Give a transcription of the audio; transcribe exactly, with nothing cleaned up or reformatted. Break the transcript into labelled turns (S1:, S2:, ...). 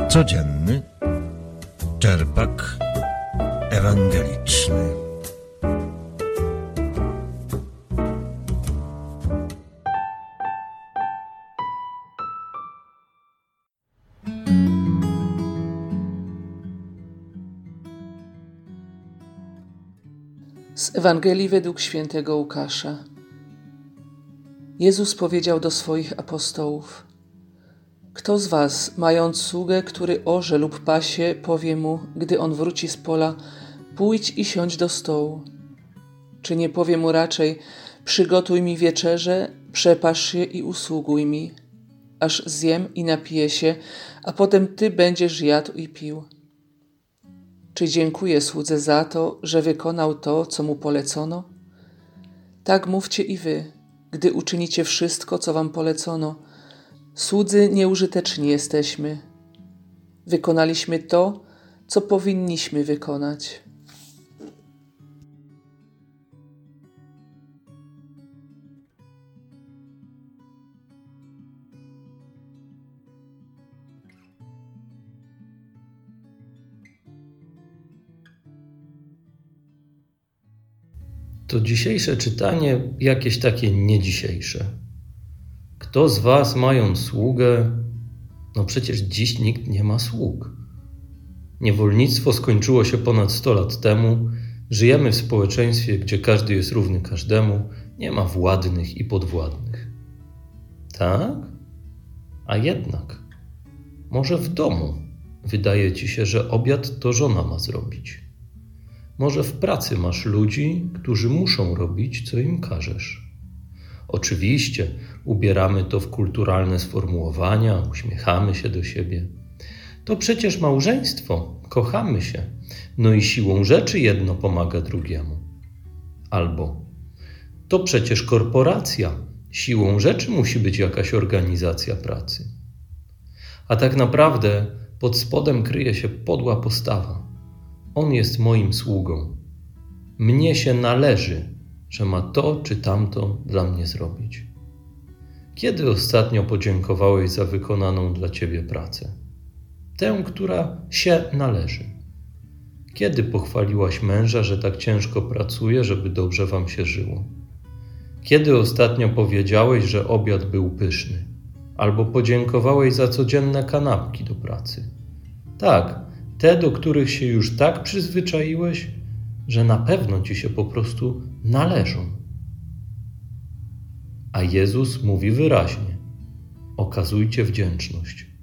S1: Codzienny czerpak ewangeliczny.
S2: Z Ewangelii według świętego Łukasza. Jezus powiedział do swoich apostołów: Kto z was, mając sługę, który orze lub pasie, powie mu, gdy on wróci z pola: pójdź i siądź do stołu? Czy nie powie mu raczej: przygotuj mi wieczerzę, przepasz się i usługuj mi, aż zjem i napiję się, a potem ty będziesz jadł i pił? Czy dziękuję słudze za to, że wykonał to, co mu polecono? Tak mówcie i wy, gdy uczynicie wszystko, co wam polecono. Słudzy nieużyteczni jesteśmy. Wykonaliśmy to, co powinniśmy wykonać.
S3: To dzisiejsze czytanie jakieś takie niedzisiejsze. Kto z was, mając sługę, no przecież dziś nikt nie ma sług. Niewolnictwo skończyło się ponad sto lat temu. Żyjemy w społeczeństwie, gdzie każdy jest równy każdemu, nie ma władnych i podwładnych. Tak? A jednak, może w domu wydaje ci się, że obiad to żona ma zrobić. Może w pracy masz ludzi, którzy muszą robić, co im każesz. Oczywiście ubieramy to w kulturalne sformułowania, uśmiechamy się do siebie. To przecież małżeństwo, kochamy się, no i siłą rzeczy jedno pomaga drugiemu. Albo to przecież korporacja, siłą rzeczy musi być jakaś organizacja pracy. A tak naprawdę pod spodem kryje się podła postawa. On jest moim sługą. Mnie się należy, że ma to czy tamto dla mnie zrobić. Kiedy ostatnio podziękowałeś za wykonaną dla ciebie pracę? Tę, która się należy. Kiedy pochwaliłaś męża, że tak ciężko pracuje, żeby dobrze wam się żyło? Kiedy ostatnio powiedziałeś, że obiad był pyszny? Albo podziękowałeś za codzienne kanapki do pracy? Tak, te, do których się już tak przyzwyczaiłeś, że na pewno ci się po prostu należą. A Jezus mówi wyraźnie: okazujcie wdzięczność.